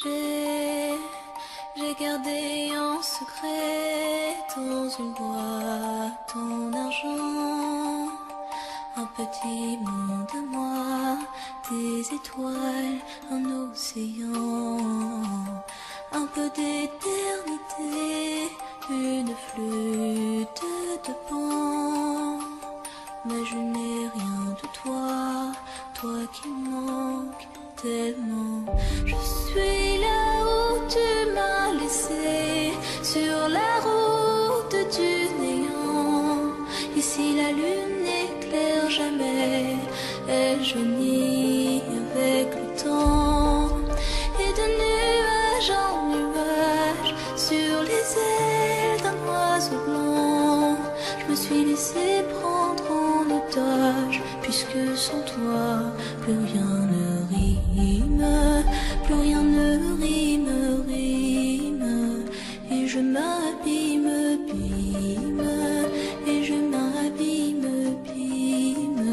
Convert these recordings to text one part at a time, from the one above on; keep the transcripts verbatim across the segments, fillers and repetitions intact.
J'ai, j'ai gardé en secret dans une boîte en argent un petit monde à moi, des étoiles, un océan, un peu d'éternité, une flûte de pan. Mais je n'ai rien de toi, toi qui manques tellement. Je suis là où tu m'as laissé, sur la route du néant. Ici la lune n'éclaire jamais, elle jaunit avec le temps. Et de nuage en nuage, sur les ailes d'un oiseau blanc, je me suis laissé prendre en otage, puisque sans toi, plus rien ne rime, plus rien ne rime, rime. Et je m'abîme, bîme, et je m'abîme, bîme.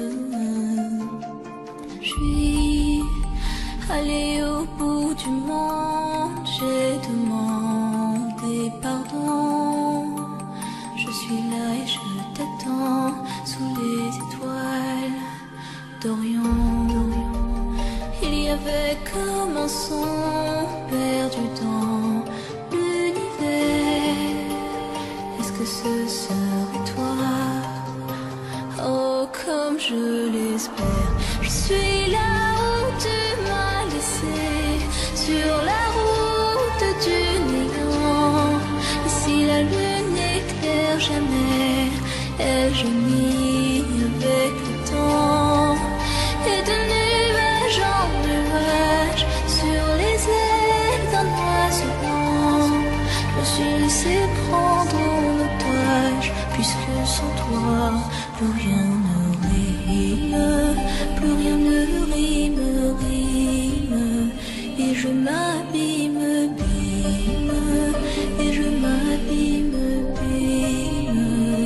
Je suis allée au bout du monde, j'ai demandé pardon. Je suis là et je t'attends sous les étoiles d'Orient. Il y avait comme un son perdu dans l'univers. Est-ce que ce serait toi? Oh, comme je l'espère. Je suis là où tu m'as laissé, sur la route du néant. Ici la lune n'éclaire jamais, elle jaunit avec le temps. Et de nuage en nuage, sur les ailes d'un oiseau blanc, je me suis laissé prendre en otage, puisque sans toi, plus rien ne rime, plus rien ne rime, rime. Et je m'abîme, bîme, et je m'abîme, bîme.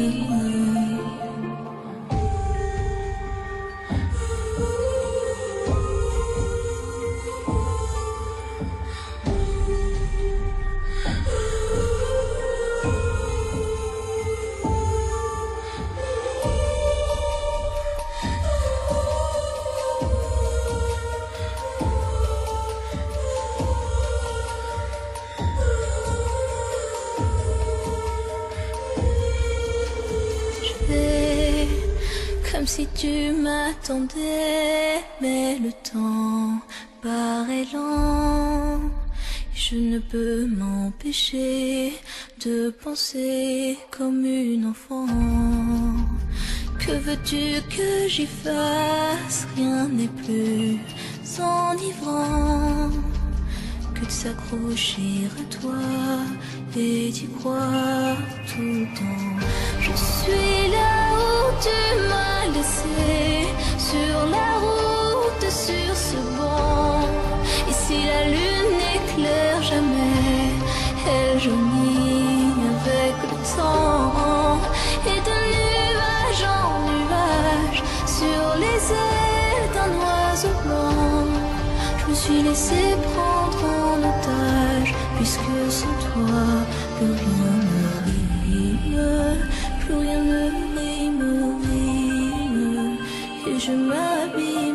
Comme si tu m'attendais, mais le temps paraît lent. Je ne peux m'empêcher de penser comme une enfant. Que veux-tu que j'y fasse? Rien n'est plus enivrant que de s'accrocher à toi et d'y croire tout le temps. Je suis là où tu m'as laissé, sur la route, sur ce banc. Ici la lune n'éclaire jamais, elle jaunit avec le temps. Et de nuage en nuage, sur les ailes d'un oiseau blanc, je me suis laissé prendre en otage, puisque sans toi, plus rien ne rime, plus rien ne rime, rime. Et je m'abîme.